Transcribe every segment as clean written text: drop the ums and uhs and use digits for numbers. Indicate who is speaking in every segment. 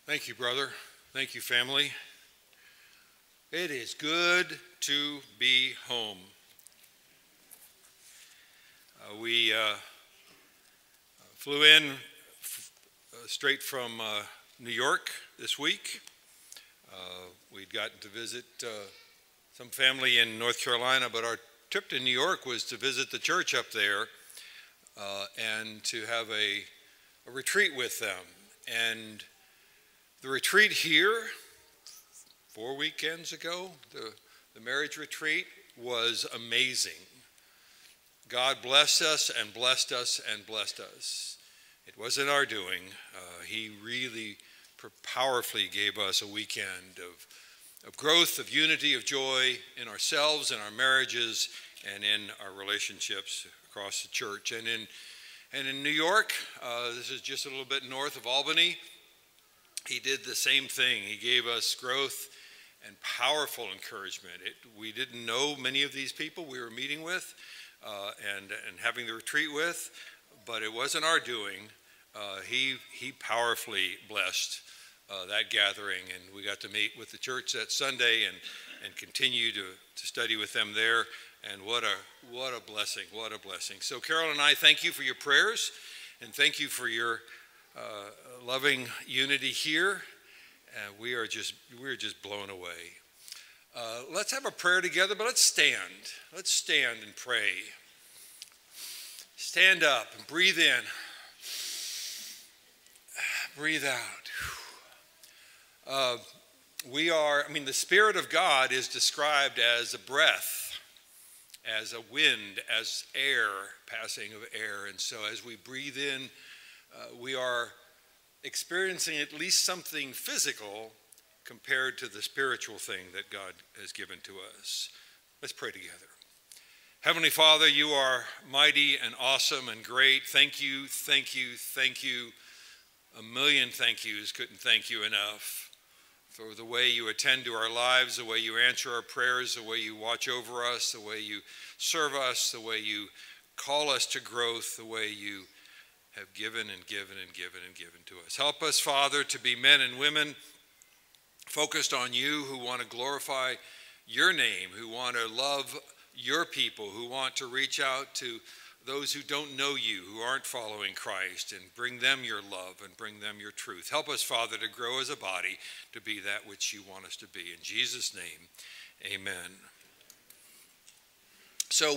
Speaker 1: Thank you, brother. Thank you, family. It is good to be home. We flew in straight from New York this week. We'd gotten to visit some family in North Carolina, but our trip to New York was to visit the church up there and to have a retreat with them. And the retreat here, 4 weekends ago, the marriage retreat, was amazing. God blessed us and blessed us and blessed us. It wasn't our doing. He really powerfully gave us a weekend of growth, of unity, of joy in ourselves, in our marriages, and in our relationships across the church. And in New York, this is just a little bit north of Albany, he did the same thing. He gave us growth and powerful encouragement. We didn't know many of these people we were meeting with and having the retreat with, but it wasn't our doing. He powerfully blessed that gathering, and we got to meet with the church that Sunday and continue to study with them there. And what a blessing, what a blessing. So Carol and I thank you for your prayers, and thank you for your loving unity here. We're just blown away. Let's have a prayer together, but let's stand. Let's stand and pray. Stand up and breathe in. Breathe out. The Spirit of God is described as a breath, as a wind, as air, passing of air. And so as we breathe in, we are experiencing at least something physical compared to the spiritual thing that God has given to us. Let's pray together. Heavenly Father, you are mighty and awesome and great. Thank you, thank you, thank you. A million thank yous, couldn't thank you enough for the way you attend to our lives, the way you answer our prayers, the way you watch over us, the way you serve us, the way you call us to growth, the way you have given and given and given and given to us. Help us, Father, to be men and women focused on you, who want to glorify your name, who want to love your people, who want to reach out to those who don't know you, who aren't following Christ, and bring them your love and bring them your truth. Help us, Father, to grow as a body to be that which you want us to be. In Jesus' name, amen. So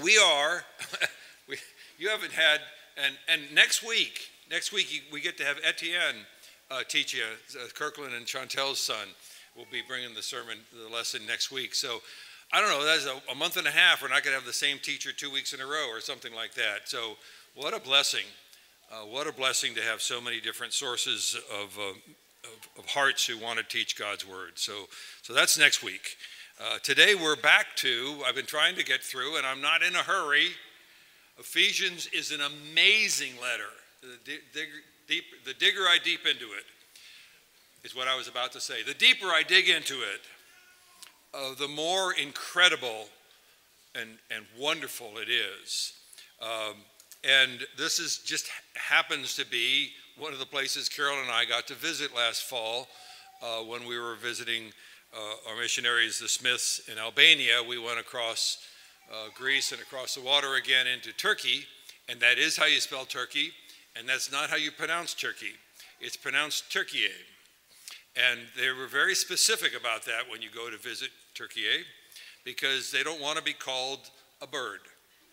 Speaker 1: you haven't had, and next week we get to have Etienne teach you. Kirkland and Chantel's son will be bringing the lesson next week. So I don't know, that's a month and a half. We're not going to have the same teacher 2 weeks in a row or something like that. So what a blessing. What a blessing to have so many different sources of hearts who want to teach God's word. So that's next week. Today we're back to, I've been trying to get through, and I'm not in a hurry. Ephesians is an amazing letter. The digger I deep into it is what I was about to say. The deeper I dig into it, the more incredible and wonderful it is. And this is just happens to be one of the places Carol and I got to visit last fall when we were visiting our missionaries, the Smiths in Albania. We went across Greece and across the water again into Turkey, and that is how you spell Turkey, and that's not how you pronounce Turkey. It's pronounced Turkiye. And they were very specific about that when you go to visit Turkiye, because they don't want to be called a bird.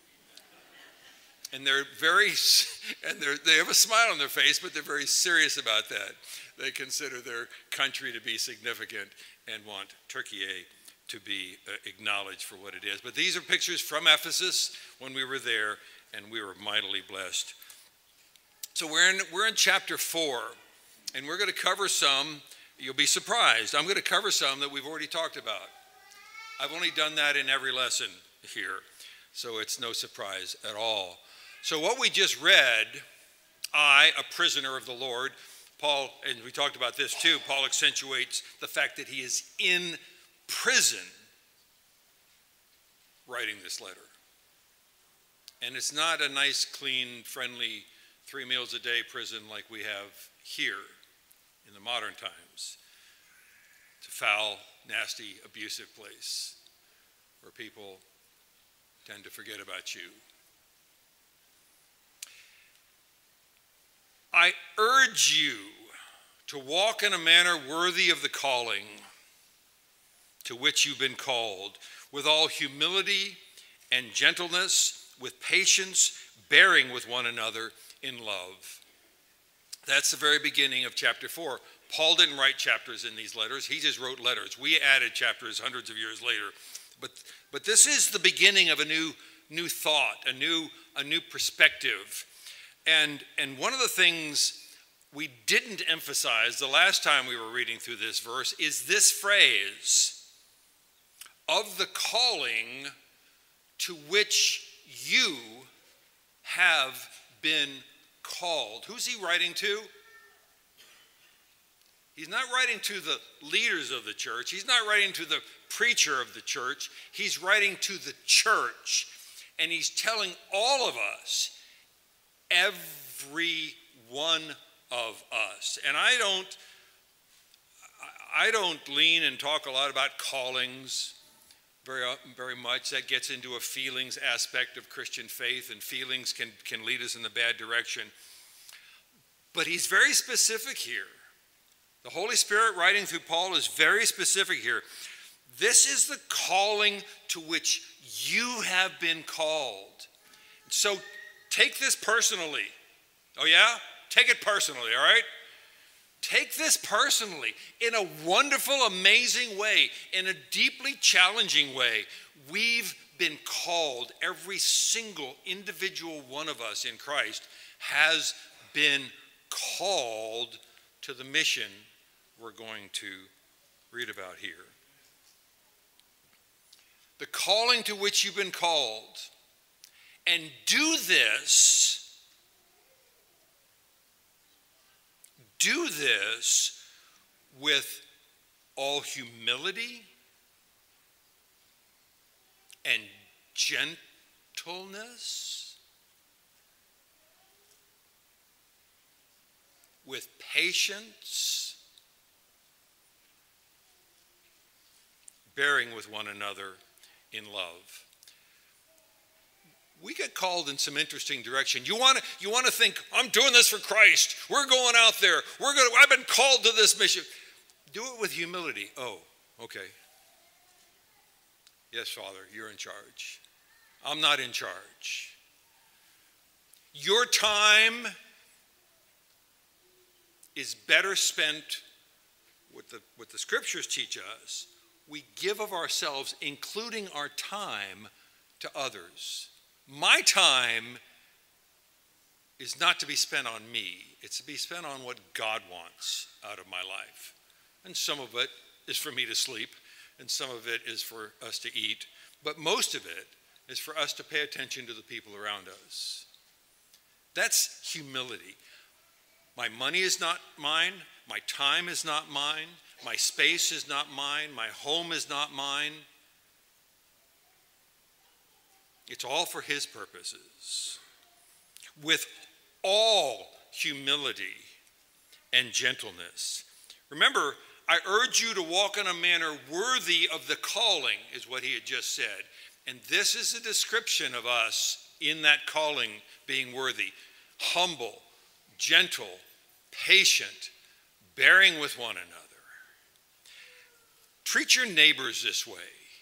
Speaker 1: And they have a smile on their face, but they're very serious about that. They consider their country to be significant and want Turkiye to be acknowledged for what it is. But these are pictures from Ephesus when we were there, and we were mightily blessed. So we're in chapter 4, and we're going to cover some. You'll be surprised. I'm going to cover some that we've already talked about. I've only done that in every lesson here, so it's no surprise at all. So what we just read, I, a prisoner of the Lord, Paul, and we talked about this too, Paul accentuates the fact that he is in prison writing this letter. And it's not a nice, clean, friendly 3 meals a day prison like we have here in the modern times. It's a foul, nasty, abusive place where people tend to forget about you. I urge you to walk in a manner worthy of the calling to which you've been called, with all humility and gentleness, with patience, bearing with one another in love. That's the very beginning of chapter 4. Paul didn't write chapters in these letters. He just wrote letters. We added chapters hundreds of years later. But this is the beginning of a new thought, a new perspective. And one of the things we didn't emphasize the last time we were reading through this verse is this phrase, of the calling to which you have been called. Who's he writing to? He's not writing to the leaders of the church. He's not writing to the preacher of the church. He's writing to the church. And he's telling all of us, every one of us. And I don't lean and talk a lot about callings very much. That gets into a feelings aspect of Christian faith, and feelings can lead us in the bad direction. But he's very specific here. The Holy Spirit writing through Paul is very specific here. This is the calling to which you have been called. So take this personally. Oh yeah? Take it personally, all right? Take this personally in a wonderful, amazing way, in a deeply challenging way. We've been called, every single individual one of us in Christ has been called to the mission we're going to read about here. The calling to which you've been called. And do this with all humility and gentleness, with patience, bearing with one another in love. We get called in some interesting direction. You want to think, I'm doing this for Christ. We're going out there. I've been called to this mission. Do it with humility. Oh, okay. Yes, Father, you're in charge. I'm not in charge. Your time is better spent, what the scriptures teach us. We give of ourselves, including our time, to others. My time is not to be spent on me. It's to be spent on what God wants out of my life. And some of it is for me to sleep, and some of it is for us to eat. But most of it is for us to pay attention to the people around us. That's humility. My money is not mine. My time is not mine. My space is not mine. My home is not mine. It's all for his purposes. With all humility and gentleness. Remember, I urge you to walk in a manner worthy of the calling, is what he had just said. And this is a description of us in that calling being worthy. Humble, gentle, patient, bearing with one another. Treat your neighbors this way.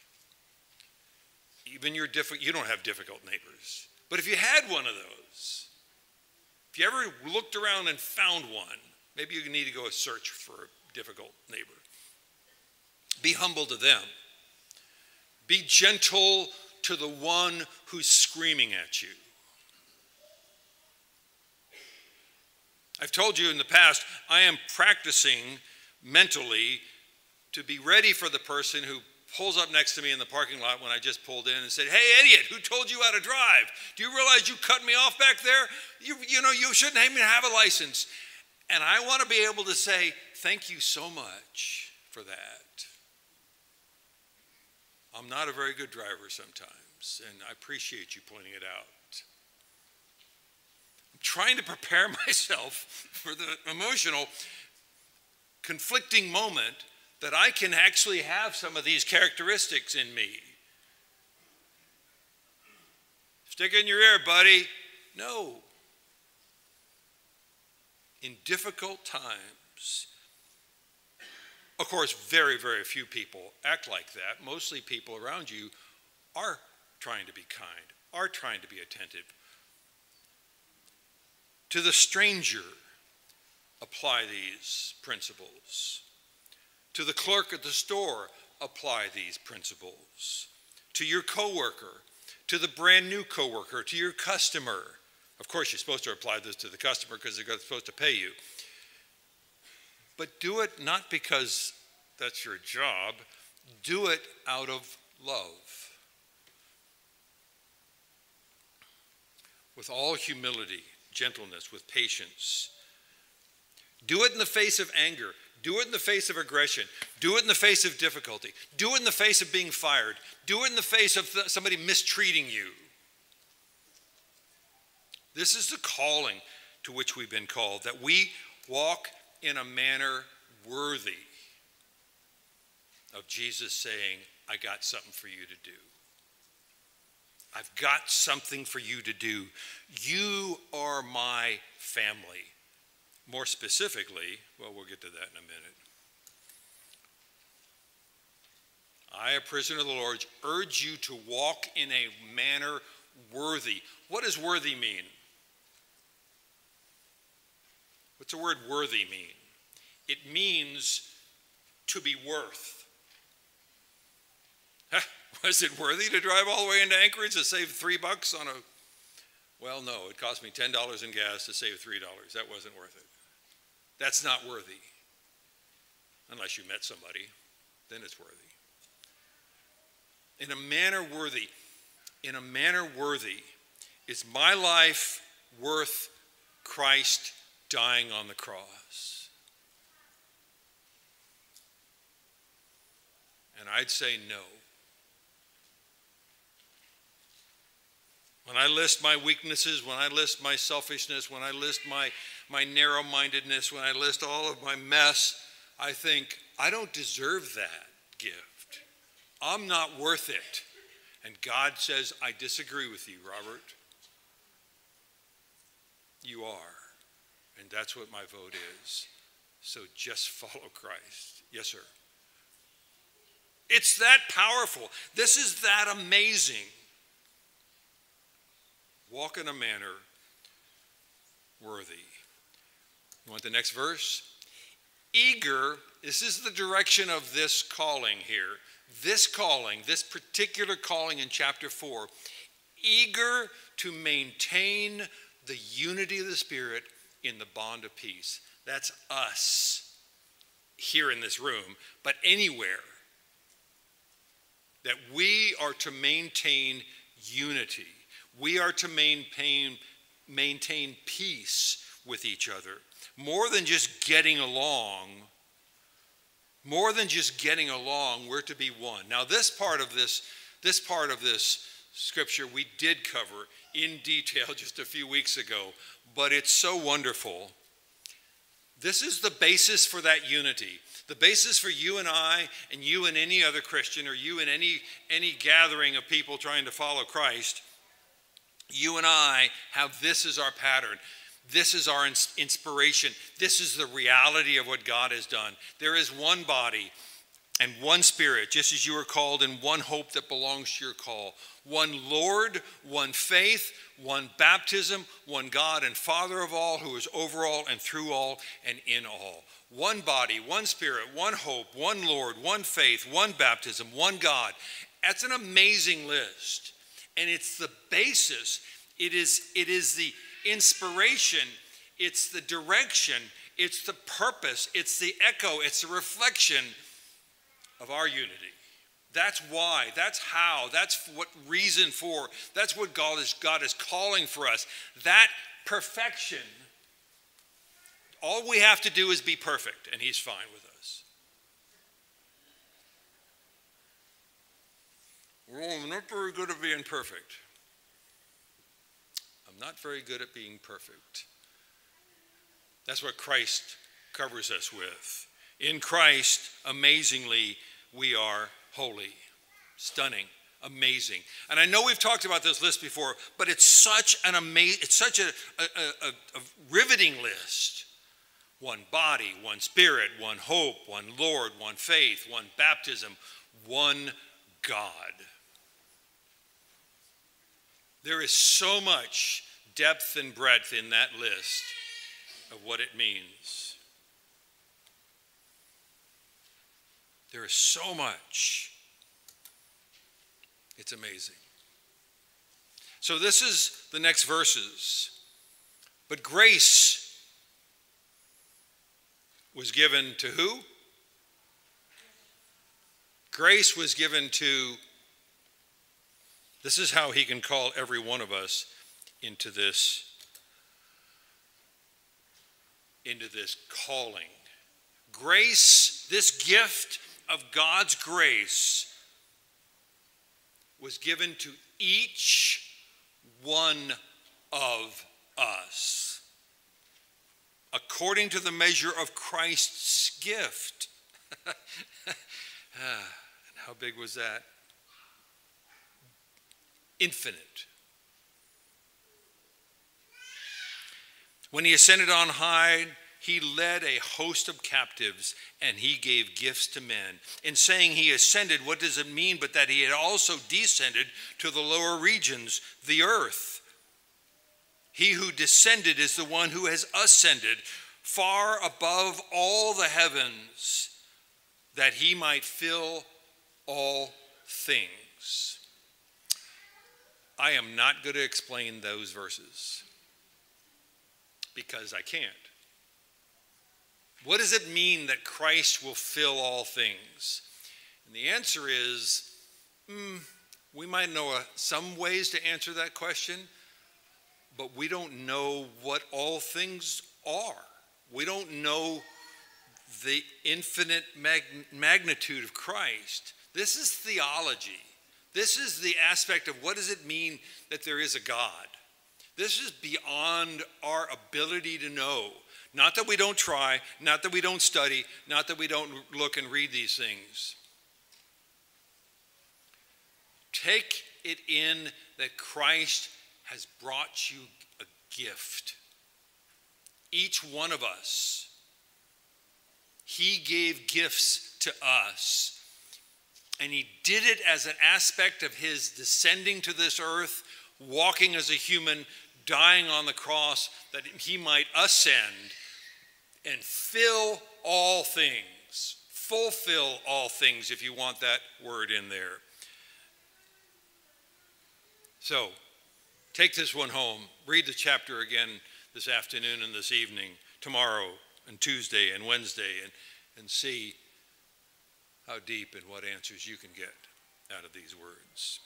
Speaker 1: Even you don't have difficult neighbors. But if you had one of those, if you ever looked around and found one, maybe you need to go search for a difficult neighbor. Be humble to them. Be gentle to the one who's screaming at you. I've told you in the past, I am practicing mentally to be ready for the person who pulls up next to me in the parking lot when I just pulled in and said, "Hey, idiot, who told you how to drive? Do you realize you cut me off back there? You shouldn't even have a license." And I want to be able to say, "Thank you so much for that. I'm not a very good driver sometimes, and I appreciate you pointing it out." I'm trying to prepare myself for the emotional. conflicting moment that I can actually have some of these characteristics in me. Stick it in your ear, buddy. No. In difficult times, of course, very, very few people act like that. Mostly people around you are trying to be kind, are trying to be attentive. To the stranger, apply these principles. To the clerk at the store, apply these principles. To your coworker, to the brand new coworker, to your customer. Of course, you're supposed to apply this to the customer because they're supposed to pay you. But do it not because that's your job. Do it out of love. With all humility, gentleness, with patience. Do it in the face of anger. Do it in the face of aggression. Do it in the face of difficulty. Do it in the face of being fired. Do it in the face of somebody mistreating you. This is the calling to which we've been called, that we walk in a manner worthy of Jesus saying, I got something for you to do. I've got something for you to do. You are my family. More specifically, well, we'll get to that in a minute. I, a prisoner of the Lord, urge you to walk in a manner worthy. What does worthy mean? What's the word worthy mean? It means to be worth. Was it worthy to drive all the way into Anchorage to save $3 on a... Well, no, it cost me $10 in gas to save $3. That wasn't worth it. That's not worthy. Unless you met somebody, then it's worthy. In a manner worthy, is my life worth Christ dying on the cross? And I'd say no. When I list my weaknesses, when I list my selfishness, when I list my narrow-mindedness, when I list all of my mess, I think, I don't deserve that gift. I'm not worth it. And God says, I disagree with you, Robert. You are. And that's what my vote is. So just follow Christ. Yes, sir. It's that powerful. This is that amazing. Walk in a manner worthy. You want the next verse? Eager, this is the direction of this calling here. This calling, this particular calling in chapter 4, eager to maintain the unity of the Spirit in the bond of peace. That's us here in this room, but anywhere. That we are to maintain unity. We are to maintain peace with each other. More than just getting along, we're to be one. Now this part of this scripture we did cover in detail just a few weeks ago, but it's so wonderful. This is the basis for that unity. The basis for you and I, and you and any other Christian, or you and any gathering of people trying to follow Christ, you and I have this as our pattern. This is our inspiration. This is the reality of what God has done. There is one body and one Spirit, just as you are called, in one hope that belongs to your call. One Lord, one faith, one baptism, one God and Father of all, who is over all and through all and in all. One body, one Spirit, one hope, one Lord, one faith, one baptism, one God. That's an amazing list. And it's the basis, it is the inspiration, it's the direction, it's the purpose, it's the echo, it's the reflection of our unity. That's why, that's how, that's what reason for, that's what God is calling for us. That perfection, all we have to do is be perfect, and He's fine with us. Well, I'm not very good at being perfect. I'm not very good at being perfect. That's what Christ covers us with. In Christ, amazingly, we are holy. Stunning, amazing. And I know we've talked about this list before, but it's such a riveting list. One body, one spirit, one hope, one Lord, one faith, one baptism, one God. There is so much depth and breadth in that list of what it means. There is so much. It's amazing. So this is the next verses. But grace was given to who? Grace was given to, this is how he can call every one of us into this calling. Grace, this gift of God's grace, was given to each one of us, according to the measure of Christ's gift. And how big was that? Infinite. When he ascended on high, he led a host of captives, and he gave gifts to men. In saying he ascended, what does it mean but that he had also descended to the lower regions, the earth? He who descended is the one who has ascended far above all the heavens, that he might fill all things. I am not going to explain those verses because I can't. What does it mean that Christ will fill all things? And the answer is, we might know some ways to answer that question, but we don't know what all things are. We don't know the infinite magnitude of Christ. This is theology. This is the aspect of what does it mean that there is a God. This is beyond our ability to know. Not that we don't try, not that we don't study, not that we don't look and read these things. Take it in that Christ has brought you a gift. Each one of us. He gave gifts to us. And he did it as an aspect of his descending to this earth, walking as a human, dying on the cross, that he might ascend and fill all things. Fulfill all things, if you want that word in there. So, take this one home. Read the chapter again this afternoon and this evening, tomorrow and Tuesday and Wednesday, and see how deep and what answers you can get out of these words.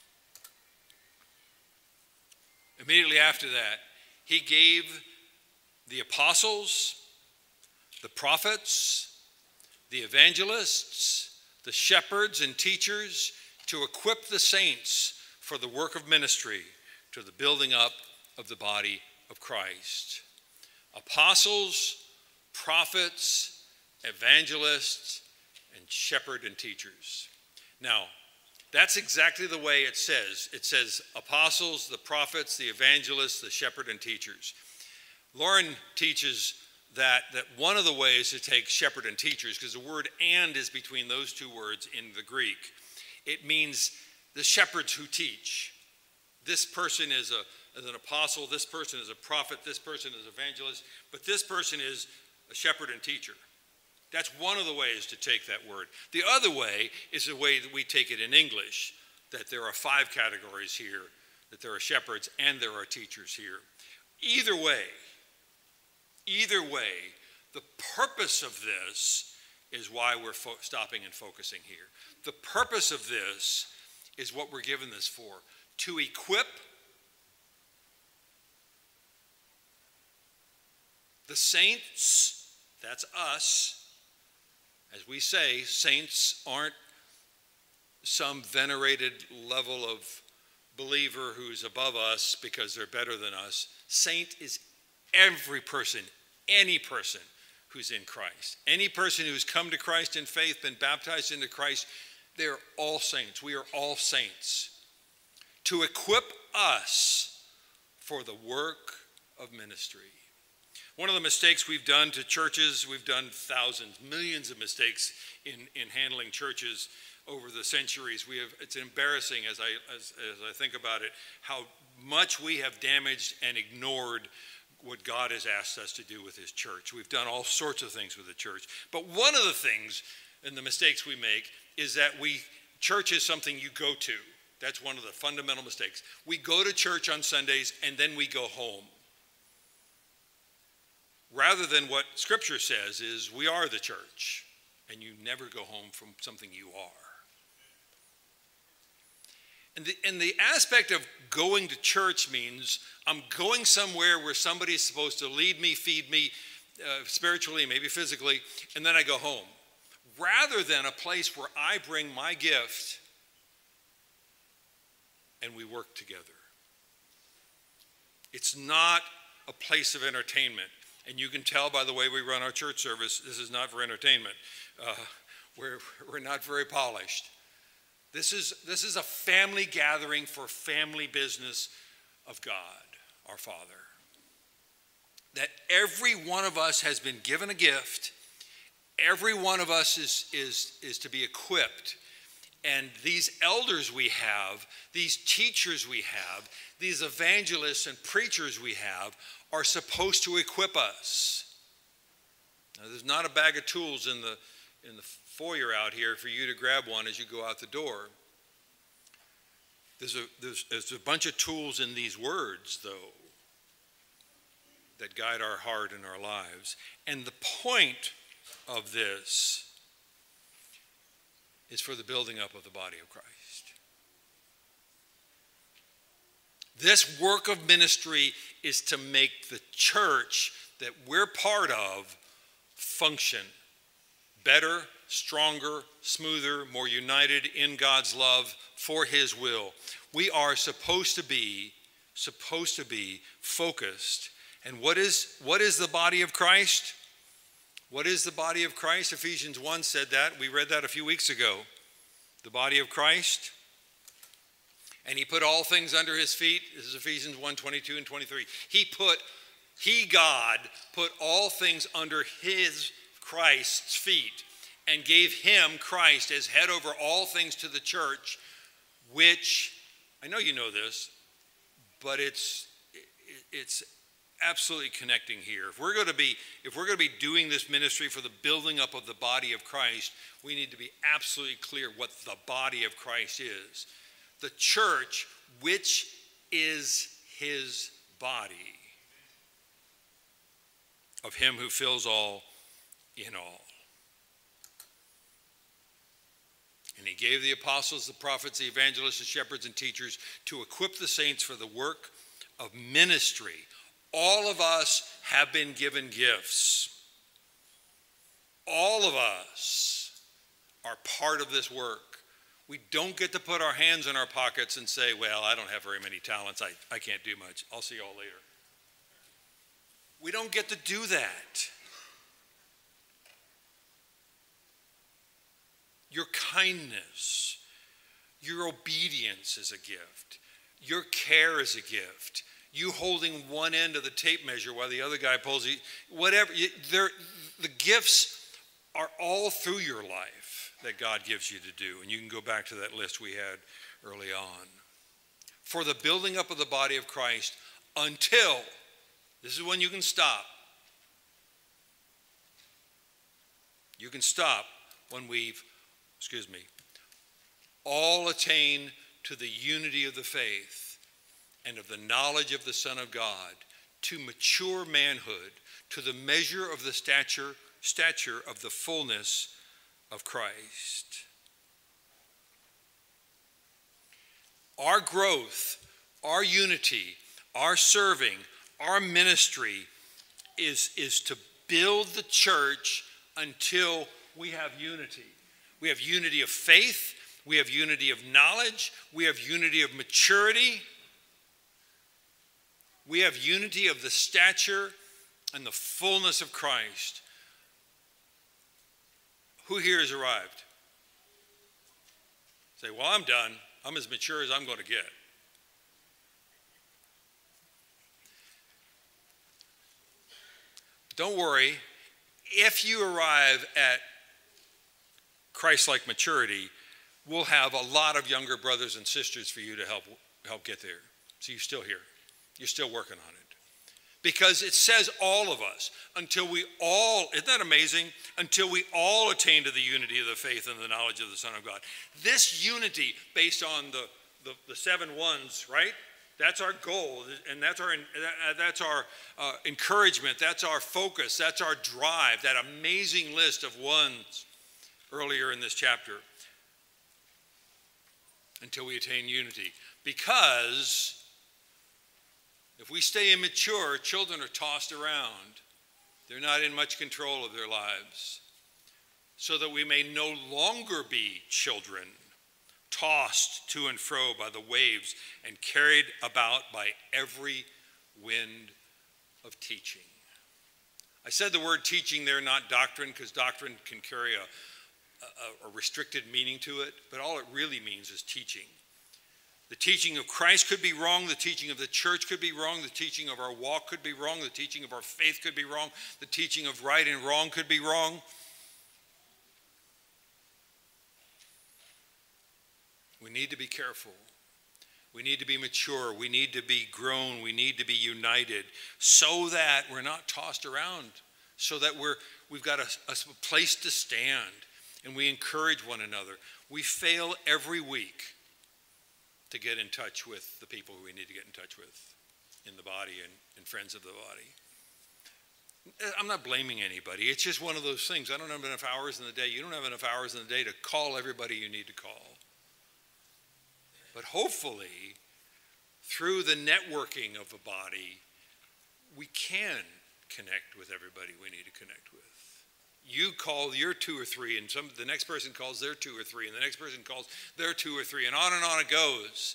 Speaker 1: Immediately after that, he gave the apostles, the prophets, the evangelists, the shepherds and teachers to equip the saints for the work of ministry, to the building up of the body of Christ. Apostles, prophets, evangelists, and shepherd and teachers. Now, that's exactly the way it says. It says apostles, the prophets, the evangelists, the shepherd and teachers. Lauren teaches that one of the ways to take shepherd and teachers, because the word and is between those two words in the Greek, it means the shepherds who teach. This person is an apostle, this person is a prophet, this person is an evangelist, but this person is a shepherd and teacher. That's one of the ways to take that word. The other way is the way that we take it in English, that there are 5 categories here, that there are shepherds and there are teachers here. Either way, the purpose of this is why we're stopping and focusing here. The purpose of this is what we're given this for, to equip the saints, that's us. As we say, saints aren't some venerated level of believer who's above us because they're better than us. Saint is every person, any person who's in Christ. Any person who's come to Christ in faith, been baptized into Christ, they're all saints. We are all saints. To equip us for the work of ministry. One of the mistakes we've done to churches, we've done thousands, millions of mistakes in handling churches over the centuries. It's embarrassing as I think about it, how much we have damaged and ignored what God has asked us to do with his church. We've done all sorts of things with the church. But one of the things and the mistakes we make is that church is something you go to. That's one of the fundamental mistakes. We go to church on Sundays and then we go home. Rather than what Scripture says is we are the church, and you never go home from something you are. And the aspect of going to church means I'm going somewhere where somebody's supposed to lead me, feed me spiritually, maybe physically, and then I go home. Rather than a place where I bring my gift and we work together. It's not a place of entertainment. And you can tell by the way we run our church service, this is not for entertainment. We're not very polished. This is a family gathering for family business of God, our Father. That every one of us has been given a gift. Every one of us is to be equipped. And these elders we have, these teachers we have, these evangelists and preachers we have are supposed to equip us. Now, there's not a bag of tools in the foyer out here for you to grab one as you go out the door. There's a bunch of tools in these words, though, that guide our heart and our lives. And the point of this is for the building up of the body of Christ. This work of ministry is to make the church that we're part of function better, stronger, smoother, more united in God's love for his will. We are supposed to be focused. And what is the body of Christ? What is the body of Christ? Ephesians 1 said that. We read that a few weeks ago. The body of Christ. And he put all things under his feet. This is Ephesians 1, 22 and 23. God, put all things under his Christ's feet and gave him, Christ, as head over all things to the church, which, I know you know this, but it's absolutely connecting here. If we're going to be doing this ministry for the building up of the body of Christ, we need to be absolutely clear what the body of Christ is. The church, which is his body, of him who fills all in all. And he gave the apostles, the prophets, the evangelists, the shepherds, and teachers to equip the saints for the work of ministry. All of us have been given gifts. All of us are part of this work. We don't get to put our hands in our pockets and say, well, I don't have very many talents. I can't do much. I'll see you all later. We don't get to do that. Your kindness, your obedience is a gift. Your care is a gift. You holding one end of the tape measure while the other guy pulls it, whatever. The gifts are all through your life that God gives you to do. And you can go back to that list we had early on. For the building up of the body of Christ until, this is when you can stop. You can stop when we've, all attain to the unity of the faith and of the knowledge of the Son of God, to mature manhood, to the measure of the stature of the fullness of Christ. Our growth, our unity, our serving, our ministry is to build the church until we have unity. We have unity of faith, we have unity of knowledge, we have unity of maturity, we have unity of the stature and the fullness of Christ. Who here has arrived? Say, well, I'm done. I'm as mature as I'm going to get. Don't worry. If you arrive at Christ-like maturity, we'll have a lot of younger brothers and sisters for you to help get there. So you're still here. You're still working on it. Because it says all of us, until we all, isn't that amazing? Until we all attain to the unity of the faith and the knowledge of the Son of God. This unity based on the 7 ones, right? That's our goal, and that's our encouragement, that's our focus, that's our drive, that amazing list of ones earlier in this chapter. Until we attain unity. Because if we stay immature, children are tossed around. They're not in much control of their lives. So that we may no longer be children, tossed to and fro by the waves and carried about by every wind of teaching. I said the word teaching there, not doctrine, because doctrine can carry a restricted meaning to it, but all it really means is teaching. The teaching of Christ could be wrong. The teaching of the church could be wrong. The teaching of our walk could be wrong. The teaching of our faith could be wrong. The teaching of right and wrong could be wrong. We need to be careful. We need to be mature. We need to be grown. We need to be united so that we're not tossed around, so that we've got a place to stand and we encourage one another. We fail every week to get in touch with the people who we need to get in touch with in the body and friends of the body. I'm not blaming anybody. It's just one of those things. I don't have enough hours in the day. You don't have enough hours in the day to call everybody you need to call. But hopefully, through the networking of the body, we can connect with everybody we need to connect with. You call your 2 or 3, and the next person calls their 2 or 3, and the next person calls their 2 or 3, and on it goes.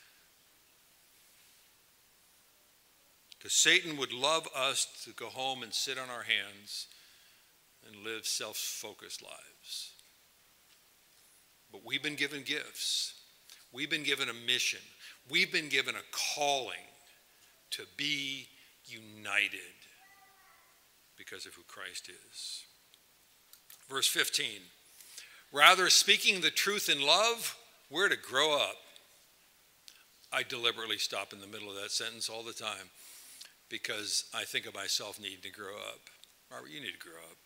Speaker 1: Because Satan would love us to go home and sit on our hands and live self-focused lives. But we've been given gifts. We've been given a mission. We've been given a calling to be united because of who Christ is. Verse 15, rather speaking the truth in love, we're to grow up. I deliberately stop in the middle of that sentence all the time because I think of myself needing to grow up. Robert, you need to grow up.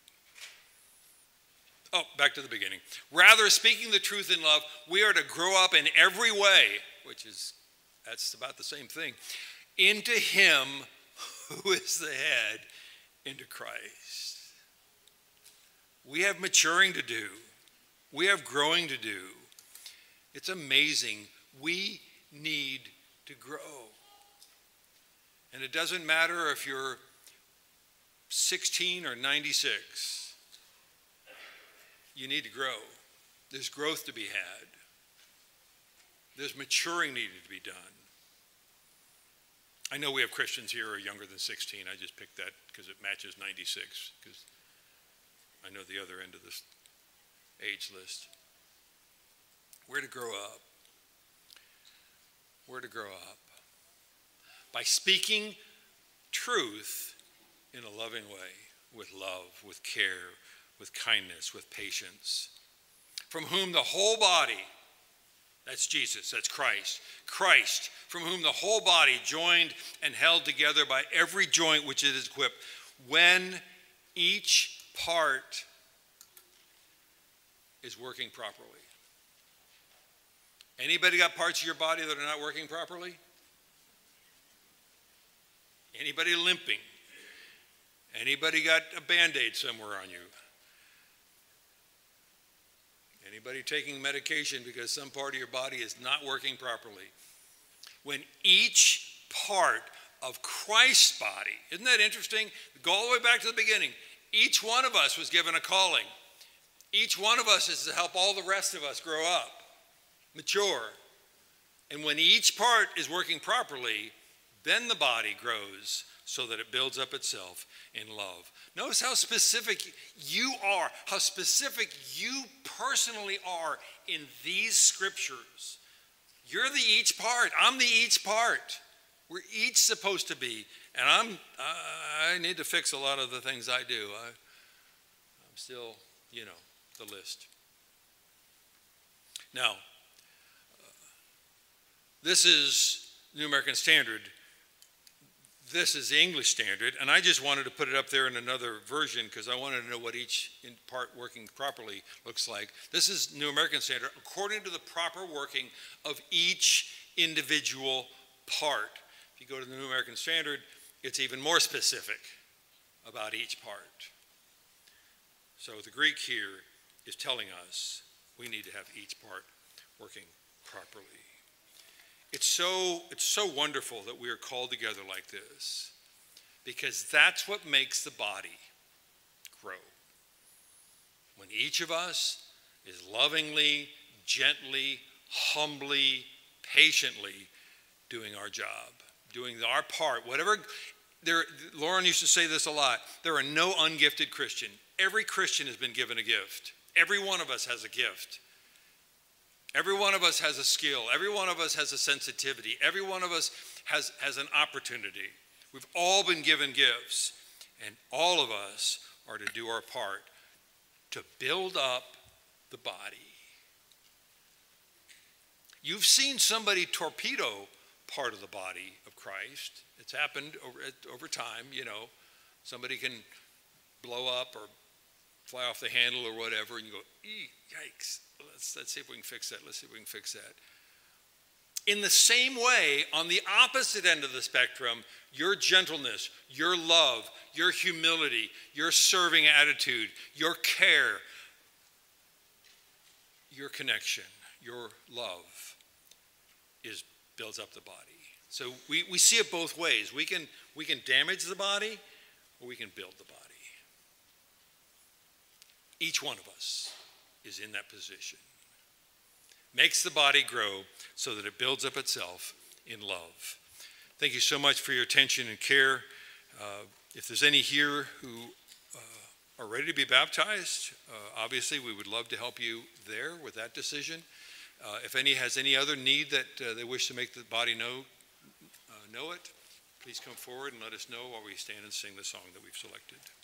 Speaker 1: Oh, back to the beginning. Rather speaking the truth in love, we are to grow up in every way, that's about the same thing, into him who is the head, into Christ. We have maturing to do. We have growing to do. It's amazing. We need to grow. And it doesn't matter if you're 16 or 96. You need to grow. There's growth to be had. There's maturing needed to be done. I know we have Christians here who are younger than 16. I just picked that because it matches 96, because I know the other end of this age list. We're to grow up. We're to grow up by speaking truth in a loving way, with love, with care, with kindness, with patience, from whom the whole body, that's Jesus, that's Christ, from whom the whole body, joined and held together by every joint which it is equipped, when each part is working properly. Anybody got parts of your body that are not working properly? Anybody limping? Anybody got a Band-Aid somewhere on you? Anybody taking medication because some part of your body is not working properly? When each part of Christ's body, isn't that interesting? Go all the way back to the beginning. Each one of us was given a calling. Each one of us is to help all the rest of us grow up, mature. And when each part is working properly, then the body grows so that it builds up itself in love. Notice how specific you are, how specific you personally are in these scriptures. You're the each part. I'm the each part. We're each supposed to be. And I need to fix a lot of the things I do. I'm still, the list. Now, this is New American Standard. This is the English Standard, and I just wanted to put it up there in another version because I wanted to know what each part working properly looks like. This is New American Standard according to the proper working of each individual part. If you go to the New American Standard, it's even more specific about each part. So the Greek here is telling us we need to have each part working properly. It's so wonderful that we are called together like this, because that's what makes the body grow. When each of us is lovingly, gently, humbly, patiently doing our job, doing our part, whatever. Lauren used to say this a lot. There are no ungifted Christian. Every Christian has been given a gift. Every one of us has a gift. Every one of us has a skill. Every one of us has a sensitivity. Every one of us has an opportunity. We've all been given gifts, and all of us are to do our part to build up the body. You've seen somebody torpedo part of the body of Christ. It's happened over time, Somebody can blow up or fly off the handle or whatever, and you go, yikes. Let's see if we can fix that. Let's see if we can fix that. In the same way, on the opposite end of the spectrum, your gentleness, your love, your humility, your serving attitude, your care, your connection, your love builds up the body. So we see it both ways. We can damage the body, or we can build the body. Each one of us is in that position. Makes the body grow so that it builds up itself in love. Thank you so much for your attention and care. If there's any here who are ready to be baptized, obviously we would love to help you there with that decision. If any has any other need that they wish to make the body know it, please come forward and let us know while we stand and sing the song that we've selected.